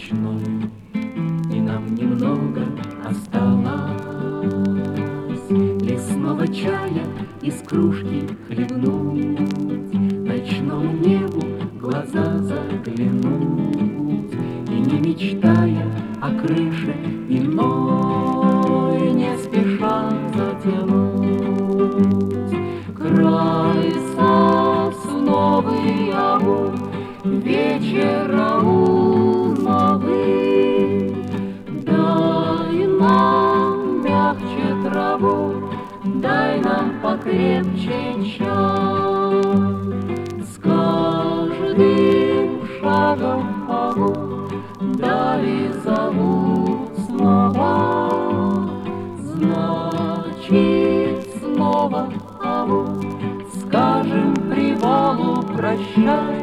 ночной, и нам немного осталось лесного чая из кружки хлебнуть, ночному небу глаза заглянуть, и не мечтая о крыше иной, не спеша затянуть край сосновый аул вечера луновый. Дай нам мягче траву, дай нам покрепче чай. С каждым шагом могу дали зовут снова, значит снова могу скажем привалу прощай.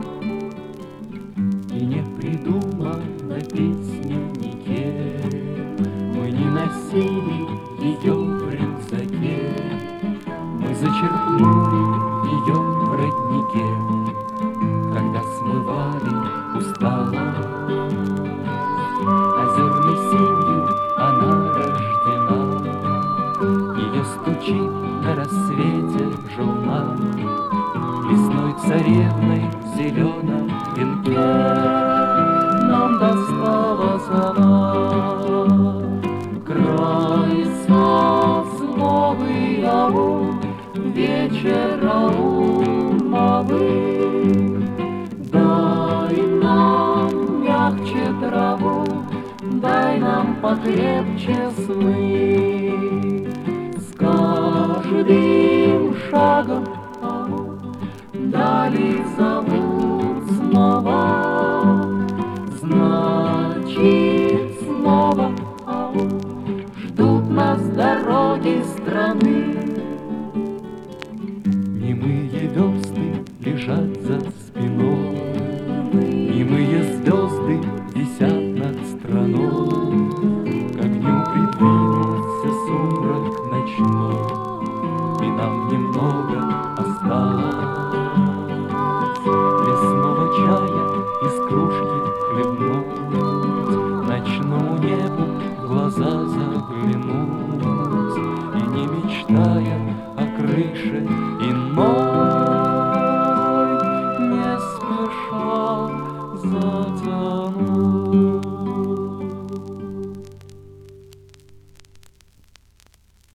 И не придумано песеннике, мы не носили ее в рюкзаке, мы зачерпнули ее в роднике, когда смывали усталость. Озерной синью она рождена, ее стучит на рассвете журнал, лесной царевной в зеленом венке нам досталась она. Край сосновый аул вечера луновый. Дай нам мягче траву, дай нам покрепче сны. С каждым шагом дали зовут снова, значит снова ждут нас дороги страны. Немые звезды лежат за спиной, немые звезды висят над страной, к огню придвинулся сумрак ночной, и нам немного осталось лесного чая из кружки хлебной.